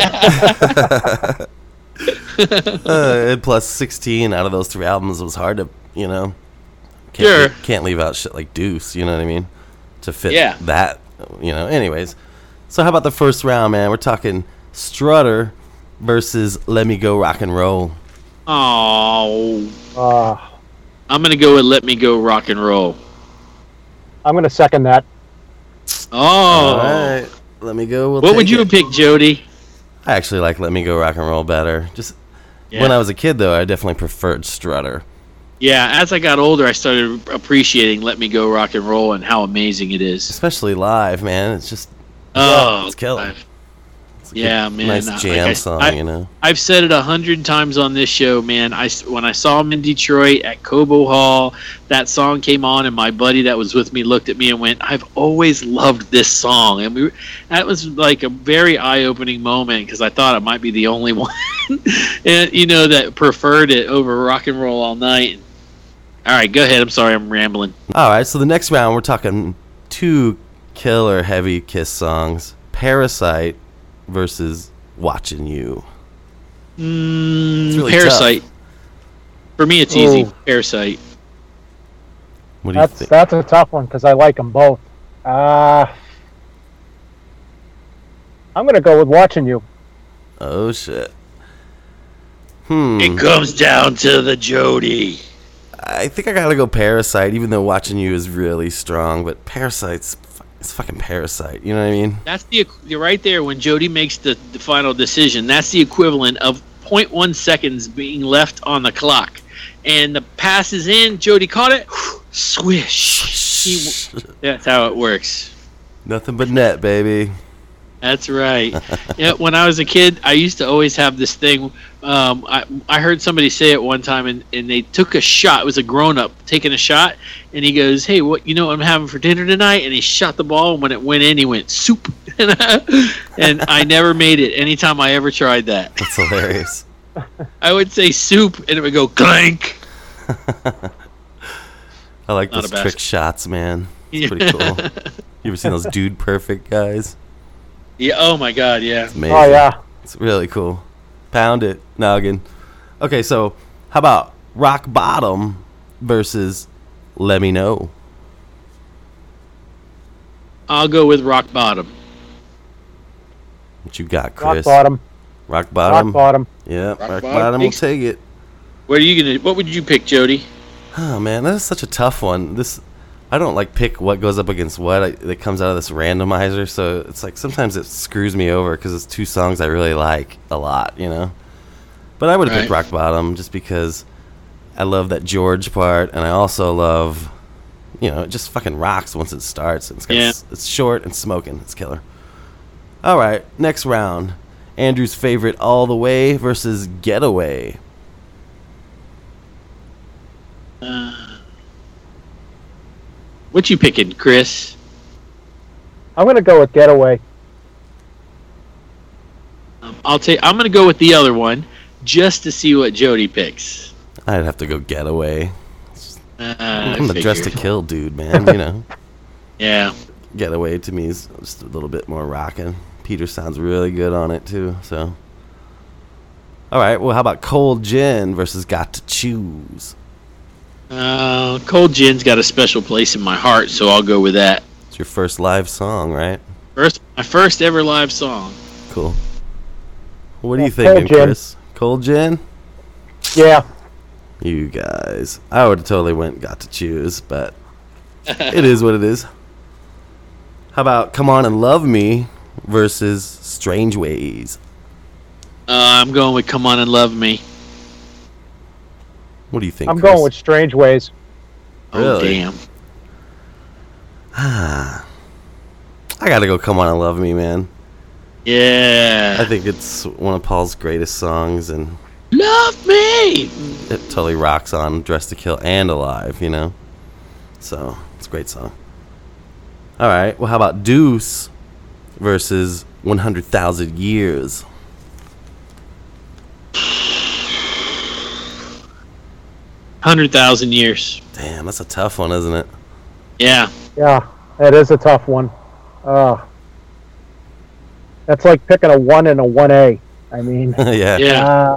uh, and plus sixteen out of those three albums was hard to, you know. Can't, Sure. leave, can't leave out shit like Deuce, you know what I mean? To fit Yeah. that, you know. Anyways, so how about the first round, man? We're talking Strutter versus Let Me Go Rock and Roll. Oh, Uh, I'm gonna go with "Let Me Go Rock and Roll." I'm going to second that. Oh, All right, Let Me Go. We'll what take would you it. have picked, Jody? I actually like Let Me Go Rock and Roll better. Just Yeah. when I was a kid, though, I definitely preferred Strutter. Yeah, as I got older, I started appreciating "Let Me Go Rock and Roll" and how amazing it is. Especially live, man. It's just Oh, it's killer. God. it's a Yeah, good, man. nice Like jam I- song, I- you know. I've said it a hundred times on this show, man. I when I saw him in Detroit at Cobo Hall, that song came on, and my buddy that was with me looked at me and went, "I've always loved this song." And we, were, that was like a very eye-opening moment because I thought it might be the only one, and you know, that preferred it over Rock and Roll All Night. All right, go ahead. I'm sorry, I'm rambling. All right, so the next round, we're talking two killer heavy Kiss songs: Parasite versus Watching You. Mm, really Parasite. For me, it's easy. Oh. Parasite. What do you That's think? that's a tough one because I like them both. Uh, I'm going to go with Watching You. Oh shit. Hmm. It comes down to the Jody. I think I gotta go Parasite, even though Watching You is really strong. But Parasite's fu- it's fucking Parasite. You know what I mean? That's the you're right there when Jody makes the, the final decision. That's the equivalent of zero point one seconds being left on the clock, and the pass is in. Jody caught it. Swish. He, that's how it works. Nothing but net, baby. That's right. Yeah, when I was a kid, I used to always have this thing. Um, I, I heard somebody say it one time, and, and they took a shot. It was a grown-up taking a shot, and he goes, "Hey, what you know what I'm having for dinner tonight?" And he shot the ball, and when it went in, he went, "Soup." And I never made it anytime I ever tried that. That's hilarious. I would say soup, and it would go clank. I like Not those a trick basket. shots, man. It's pretty cool. You ever seen those Dude Perfect guys? Yeah. Oh my God. Yeah. It's amazing. Oh, yeah. It's really cool. Pound it, noggin. Okay, so how about Rock Bottom versus Let Me Know? I'll go with rock bottom. What you got, Rock Chris? Bottom. Rock Bottom. Rock Bottom. Yeah, Rock, Rock Bottom. Bottom. We'll take it. What are you gonna? What would you pick, Jody? Oh man, that is such a tough one. This, I don't like pick what goes up against what. I, it comes out of this randomizer, so it's like sometimes it screws me over because it's two songs I really like a lot, you know. But I would have picked Right. Rock Bottom just because I love that George part, and I also love, you know, it just fucking rocks once it starts. It's got, Yeah. it's short and smoking. It's killer. All right, next round. Andrew's favorite, All the Way versus Getaway. What you picking, Chris? I'm going to go with Getaway. Um, I'll take. I'm gonna go with the other one just to see what Jody picks. I'd have to go Getaway. Uh, I'm the I Dress to figured. Kill dude, man. You know. Yeah. Getaway to me is just a little bit more rocking. Peter sounds really good on it too. So, all right. Well, how about Cold Gin versus Got to Choose? Uh, Cold Gin's got a special place in my heart, so I'll go with that. It's your first live song, right? First, my first ever live song. Cool. What are you Cold thinking, Gin. Chris? Cold Gin? Yeah. You guys. I would have totally went Got to Choose, but it is what it is. How about Come On and Love Me versus Strange Ways? Uh, I'm going with Come On and Love Me. What do you think, I'm Chris? going with Strange Ways. Oh, Really? damn. I gotta go Come On and Love Me, man. Yeah. I think it's one of Paul's greatest songs, and Love Me! it totally rocks on Dress to Kill and Alive, you know? So, it's a great song. All right, well, how about Deuce versus one hundred thousand Years? one hundred thousand years. Damn, that's a tough one, isn't it? Yeah. Yeah, that is a tough one. Uh, that's like picking a one and a one A. I mean, yeah. Yeah. uh,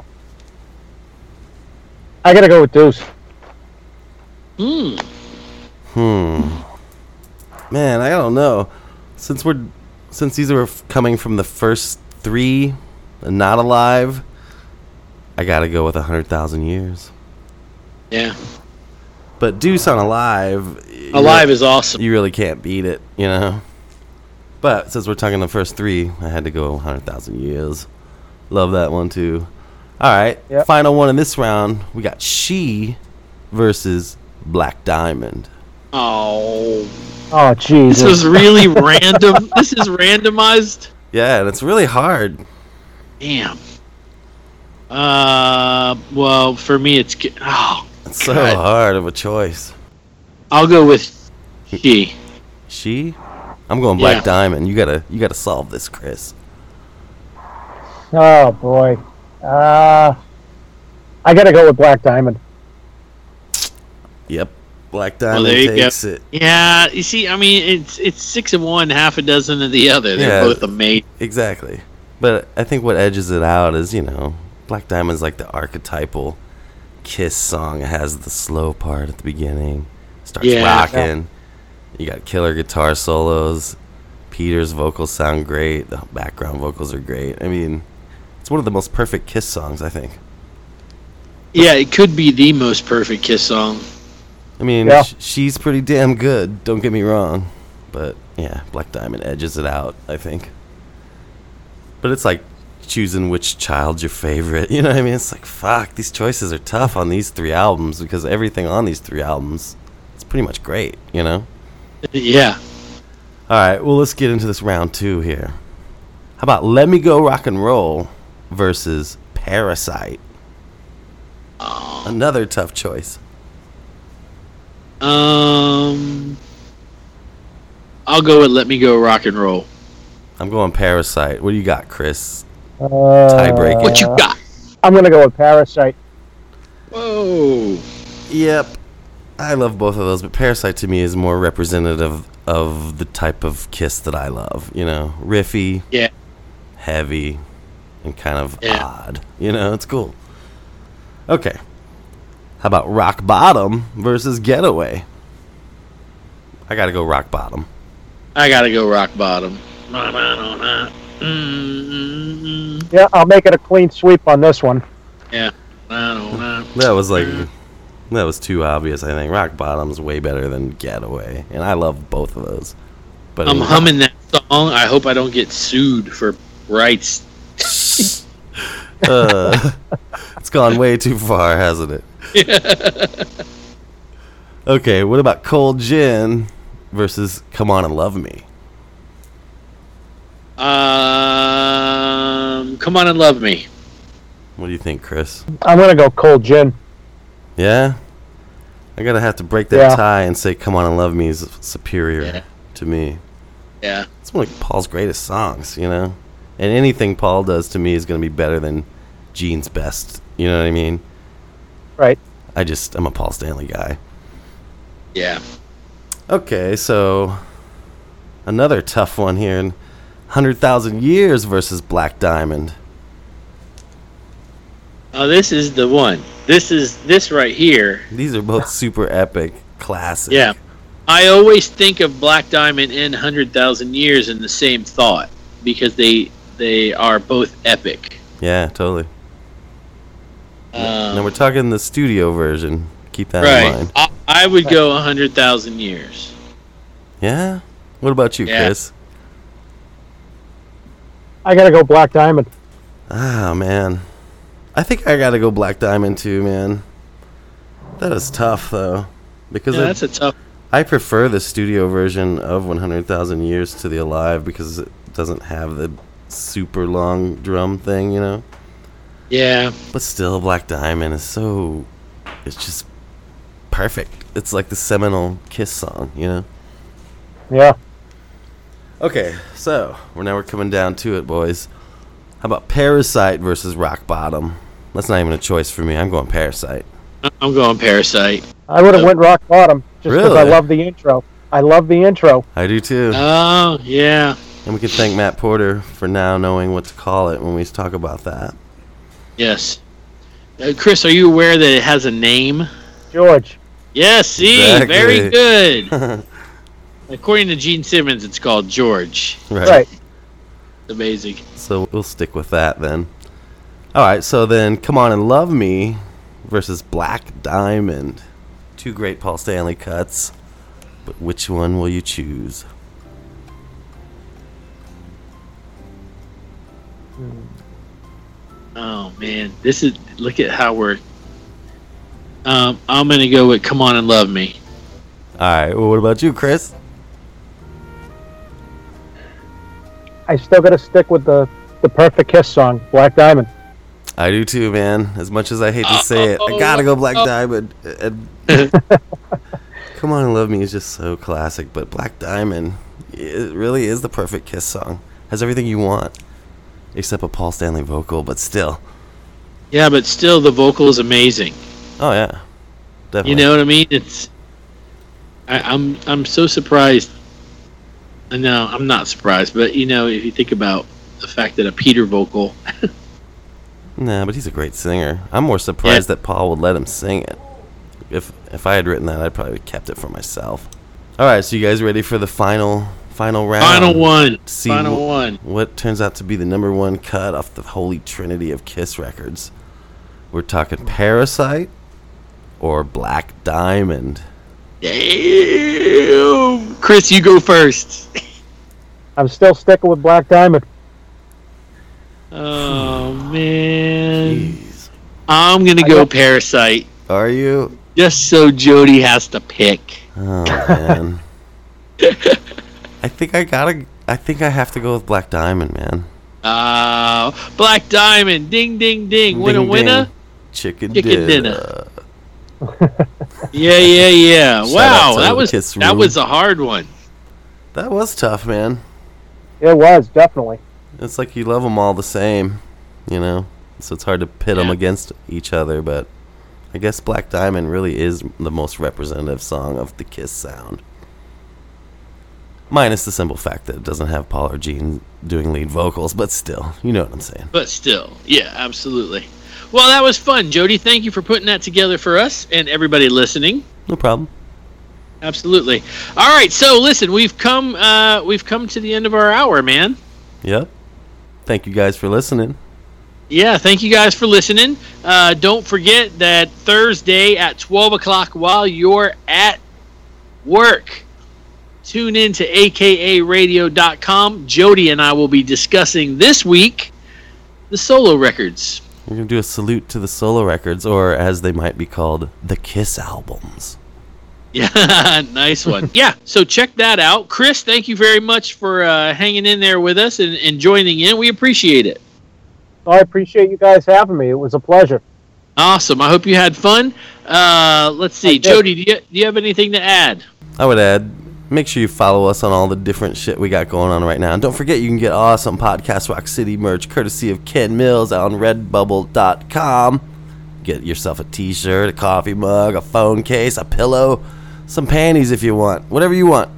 I gotta go with Deuce. Hmm. Hmm. Man, I don't know. Since we're since these are f- coming from the first three, and Not Alive, I gotta go with a hundred thousand years. Yeah. But Deuce on Alive, you Alive re- is awesome. you really can't beat it, you know. But since we're talking the first three, I had to go one hundred thousand years. Love that one too. All right, Yep. final one in this round. We got She versus Black Diamond. Oh. Oh, This Jesus. was really random. This is randomized. Yeah, and it's really hard. Damn. Uh, well, for me, it's ge- oh, It's so God. hard of a choice. I'll go with She. She? I'm going Black Yeah. Diamond. You gotta, you gotta solve this, Chris. Oh, boy. Uh, I gotta go with Black Diamond. Yep, Black Well, Diamond there you go. takes it. Yeah, you see, I mean, it's it's six of one, half a dozen of the other. They're Yeah. both amazing. Exactly. But I think what edges it out is, you know, Black Diamond's like the archetypal Kiss song. It has the slow part at the beginning, starts Yeah. rocking. You got killer guitar solos. Peter's vocals sound great. The background vocals are great. I mean, it's one of the most perfect Kiss songs, I think. Yeah, it could be the most perfect Kiss song. I mean, Yeah. sh- she's pretty damn good. Don't get me wrong, but yeah, Black Diamond edges it out, I think. But it's like choosing which child's your favorite. You know what I mean? It's like, fuck, these choices are tough on these three albums because everything on these three albums is pretty much great. You know? Yeah. All right, well, let's get into this round two here. How about Let Me Go Rock and Roll versus Parasite? Another tough choice. Um, I'll go with Let Me Go Rock and Roll. I'm going Parasite. What do you got, Chris? Uh, Tiebreaker. What you got? I'm gonna go with Parasite. Whoa. Yep. I love both of those, but Parasite to me is more representative of the type of Kiss that I love. You know, riffy, Yeah. heavy, and kind of Yeah. odd. You know, it's cool. Okay. How about Rock Bottom versus Getaway? I gotta go Rock Bottom. I gotta go Rock Bottom. Mm-mm-mm. Yeah, I'll make it a clean sweep on this one. Yeah. I don't know. That was like, that was too obvious, I think. Rock Bottom's way better than Getaway, and I love both of those. But I'm in- humming that song. I hope I don't get sued for rights. uh, it's gone way too far, hasn't it? Okay, what about Cold Gin versus Come On and Love Me? Um, Come On and Love Me. What do you think, Chris? I'm gonna go Cold Gin. Yeah? I gotta have to break that Yeah. tie and say Come On and Love Me is superior Yeah. to me. Yeah. It's one of Paul's greatest songs, you know? And anything Paul does to me is gonna be better than Gene's best. You know what I mean? Right. I just, I'm a Paul Stanley guy. Yeah. Okay, so Another tough one here in one hundred thousand Years versus Black Diamond. Oh, this is the one. This is this right here. These are both super epic classics. Yeah. I always think of Black Diamond and one hundred thousand Years in the same thought because they they are both epic. Yeah, totally. Um, now we're talking the studio version. Keep that in right. mind. I, I would go one hundred thousand Years. Yeah? What about you, Yeah. Chris? I gotta go Black Diamond. Ah, man. I think I gotta go Black Diamond too, man. That is tough, though. Because Yeah, I, that's a tough. I prefer the studio version of one hundred thousand Years to the Alive because it doesn't have the super long drum thing, you know? Yeah. But still, Black Diamond is so... It's just perfect. It's like the seminal Kiss song, you know? Yeah. Okay, so we're now we're coming down to it, boys. How about Parasite versus Rock Bottom? That's not even a choice for me. I'm going Parasite. I'm going Parasite. I would have went Rock Bottom just because I Really? love the intro. I love the intro. I do too. Oh, yeah. And we can thank Matt Porter for now knowing what to call it when we talk about that. Yes. Uh, Chris, are you aware that it has a name? George. Yes, see? Exactly. Very good. According to Gene Simmons, it's called George. Right. Right. It's amazing. So we'll stick with that then. All right, so then Come On and Love Me versus Black Diamond. Two great Paul Stanley cuts. But which one will you choose? Oh, man. This is... Look at how we're... Um, I'm going to go with Come On and Love Me. All right, well, what about you, Chris? I still gotta stick with the, the perfect Kiss song, Black Diamond. I do too, man. As much as I hate to say it, I gotta go Black Diamond. And Come On and Love Me is just so classic, but Black Diamond, it really is the perfect Kiss song. Has everything you want, except a Paul Stanley vocal, but still. Yeah, but still, the vocal is amazing. Oh yeah, definitely. You know what I mean? It's... I, I'm I'm so surprised. No, I'm not surprised, but you know, if you think about the fact that a Peter vocal, Nah, but he's a great singer. I'm more surprised that Paul would let him sing it. If if I had written that, I'd probably have kept it for myself. All right, so you guys ready for the final final round? final one, See final wh- one. What turns out to be the number one cut off the holy trinity of Kiss records? We're talking Parasite or Black Diamond. Damn, Chris, you go first. I'm still sticking with Black Diamond. Oh man, Jeez. I'm gonna I go got- Parasite, Are you? just so Jody has to pick. Oh man. I think I gotta. I think I have to go with Black Diamond, man. Uh, Black Diamond, ding, ding, ding, winner, Ding, winner. ding. Chicken, Chicken dinner. Yeah, yeah, yeah. Shout out Wow, to that the was Kiss that Room. was a hard one. That was tough, man. It was, definitely. It's like you love them all the same, you know. So it's hard to pit them Yeah. against each other, but I guess Black Diamond really is the most representative song of the Kiss sound. Minus the simple fact that it doesn't have Paul or Gene doing lead vocals, but still, you know what I'm saying. But still, yeah, absolutely. Well, that was fun, Jody. Thank you for putting that together for us and everybody listening. No problem. Absolutely. All right, so listen, we've come uh, we've come to the end of our hour, man. Yep. Thank you guys for listening. Yeah, thank you guys for listening. Uh, don't forget that Thursday at twelve o'clock while you're at work, tune in to A K A radio dot com. Jody and I will be discussing this week the solo records. We're going to do a salute to the solo records, or as they might be called, the Kiss albums. Yeah, nice one. Yeah, so check that out. Chris, thank you very much for uh, hanging in there with us and, and joining in. We appreciate it. I appreciate you guys having me. It was a pleasure. Awesome. I hope you had fun. Uh, let's see. I did. Jody, do you, do you have anything to add? I would add, make sure you follow us on all the different shit we got going on right now. And don't forget, you can get awesome Podcast Rock City merch courtesy of Ken Mills on redbubble dot com. Get yourself a t-shirt, a coffee mug, a phone case, a pillow, some panties if you want. Whatever you want.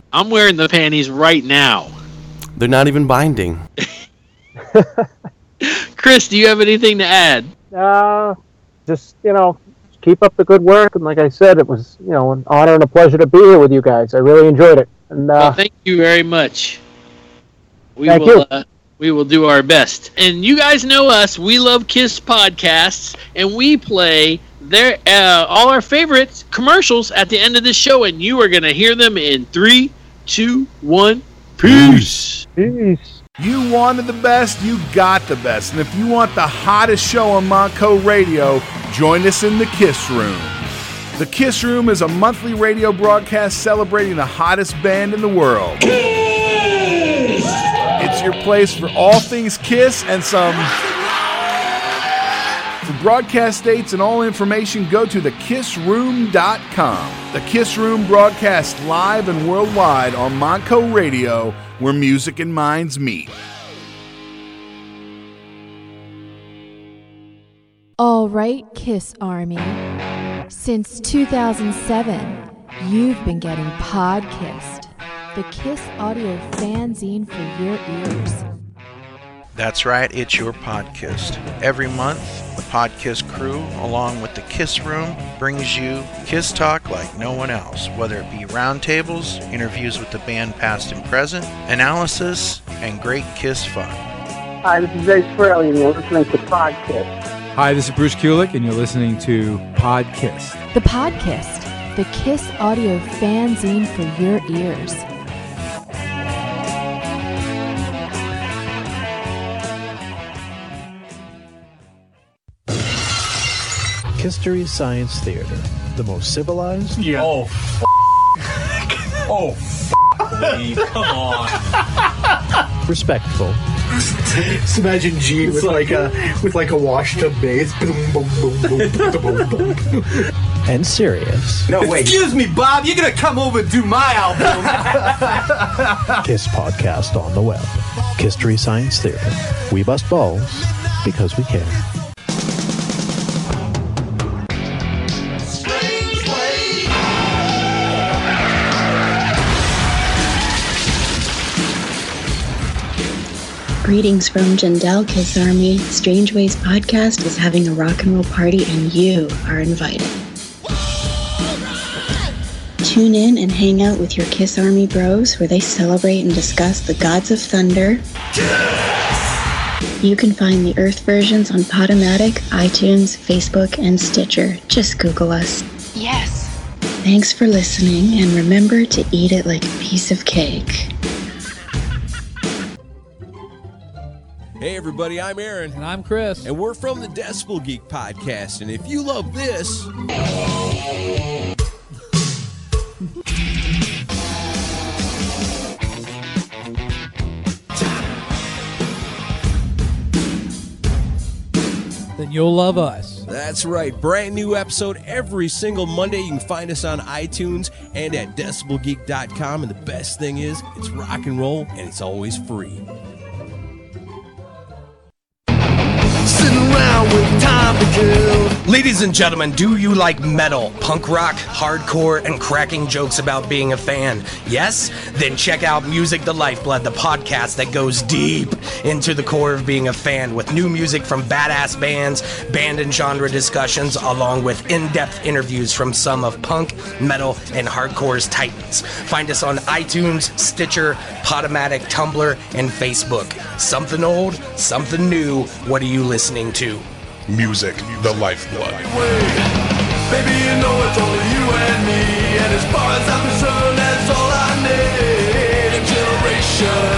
I'm wearing the panties right now. They're not even binding. Chris, do you have anything to add? Uh, just, you know, keep up the good work. And like I said, it was, you know, an honor and a pleasure to be here with you guys. I really enjoyed it. And uh, Well, thank you very much. We Thank will you. uh, we will do our best. And you guys know us. We love KISS podcasts, and we play their uh, all our favorite commercials at the end of this show, and you are going to hear them in three, two, one. Peace. peace. You wanted the best, you got the best. And if you want the hottest show on Montco Radio, join us in the KISS Room. The KISS Room is a monthly radio broadcast celebrating the hottest band in the world. KISS! It's your place for all things KISS and some... For broadcast dates and all information, go to the kiss room dot com. The KISS Room broadcasts live and worldwide on Montco Radio, where music and minds meet. All right, KISS Army. Since two thousand seven, you've been getting Podkissed, the KISS audio fanzine for your ears. That's right, it's your Podkissed. Every month, the Podkiss crew, along with the KISS Room, brings you KISS talk like no one else, whether it be roundtables, interviews with the band past and present, analysis, and great KISS fun. Hi, this is Ace Frehley, and you're listening to Podkiss. Hi, this is Bruce Kulick, and you're listening to Podkissed. The Podkissed, the KISS audio fanzine for your ears. History Science Theater, the most civilized. Yeah. Oh, f- oh, f- me. Come on. Respectful. Just imagine Gene with like a with like a washtub bass. Boom, boom, boom, boom, boom, boom, boom. And serious. No wait. Excuse me, Bob. You're gonna come over and do my album. KISS podcast on the web. History Science Theater. We bust balls because we care. Greetings from Jandel KISS Army. Strange Ways Podcast is having a rock and roll party and you are invited. Tune in and hang out with your KISS Army bros where they celebrate and discuss the gods of thunder. You can find the Earth versions on Podomatic, iTunes, Facebook, and Stitcher. Just Google us. Yes. Thanks for listening, and remember to eat it like a piece of cake. Hey everybody, I'm Aaron. And I'm Chris. And we're from the Decibel Geek Podcast. And if you love this... then you'll love us. That's right. Brand new episode every single Monday. You can find us on iTunes and at decibel geek dot com. And the best thing is, it's rock and roll and it's always free. With time to kill. Ladies and gentlemen, do you like metal, punk rock, hardcore, and cracking jokes about being a fan? Yes? Then check out Music the Lifeblood, the podcast that goes deep into the core of being a fan with new music from badass bands, band and genre discussions, along with in-depth interviews from some of punk, metal, and hardcore's titans. Find us on iTunes, Stitcher, Podomatic, Tumblr, and Facebook. Something old, something new. What are you listening to? Music, the lifeblood. Baby, you know it's only you and me, and as far as I'm concerned, that's all I need. A generation.